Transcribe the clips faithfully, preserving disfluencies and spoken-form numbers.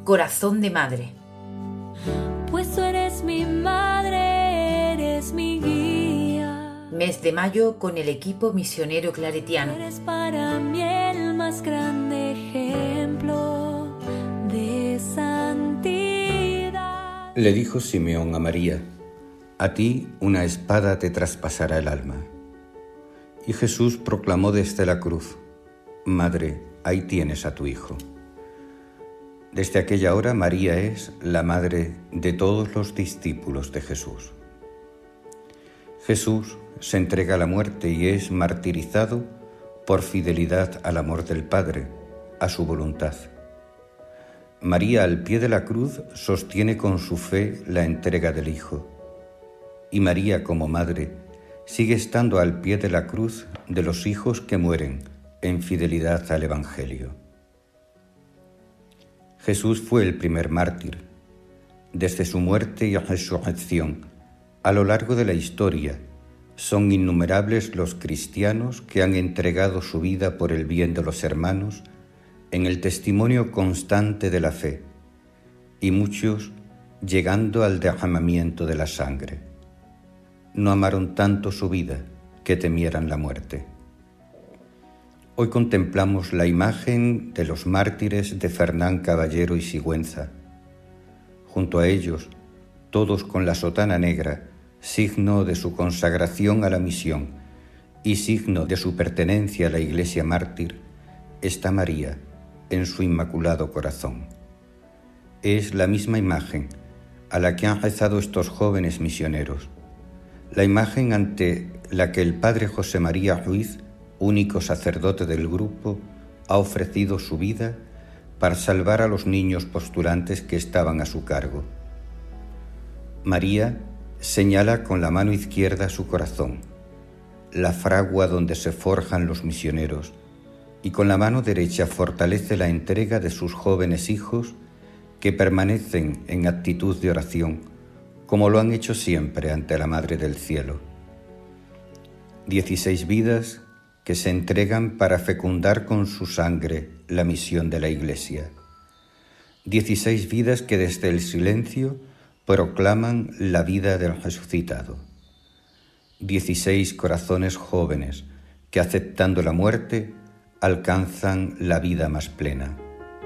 Corazón de madre. Pues tú eres mi madre, eres mi guía. Mes de mayo con el equipo misionero claretiano. Eres para mí el más grande ejemplo de santidad. Le dijo Simeón a María: a ti una espada te traspasará el alma. Y Jesús proclamó desde la cruz: Madre, ahí tienes a tu hijo. Desde aquella hora María es la madre de todos los discípulos de Jesús. Jesús se entrega a la muerte y es martirizado por fidelidad al amor del Padre, a su voluntad. María, al pie de la cruz, sostiene con su fe la entrega del Hijo. Y María, como madre, sigue estando al pie de la cruz de los hijos que mueren en fidelidad al Evangelio. Jesús fue el primer mártir. Desde su muerte y resurrección, a lo largo de la historia, son innumerables los cristianos que han entregado su vida por el bien de los hermanos en el testimonio constante de la fe, y muchos llegando al derramamiento de la sangre. No amaron tanto su vida que temieran la muerte. Hoy contemplamos la imagen de los mártires de Fernán Caballero y Sigüenza. Junto a ellos, todos con la sotana negra, signo de su consagración a la misión y signo de su pertenencia a la Iglesia mártir, está María en su Inmaculado Corazón. Es la misma imagen a la que han rezado estos jóvenes misioneros, la imagen ante la que el padre José María Ruiz, único sacerdote del grupo, ha ofrecido su vida para salvar a los niños postulantes que estaban a su cargo. María señala con la mano izquierda su corazón, la fragua donde se forjan los misioneros, y con la mano derecha fortalece la entrega de sus jóvenes hijos que permanecen en actitud de oración, como lo han hecho siempre ante la Madre del Cielo. Dieciséis vidas que se entregan para fecundar con su sangre la misión de la Iglesia. Dieciséis vidas que desde el silencio proclaman la vida del resucitado. Dieciséis corazones jóvenes que, aceptando la muerte, alcanzan la vida más plena.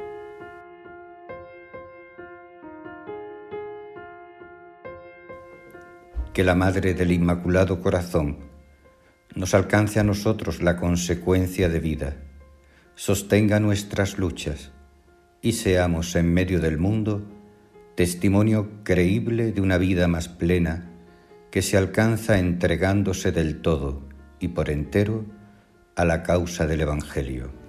Que la Madre del Inmaculado Corazón nos alcance a nosotros la consecuencia de vida, sostenga nuestras luchas y seamos en medio del mundo testimonio creíble de una vida más plena que se alcanza entregándose del todo y por entero a la causa del Evangelio.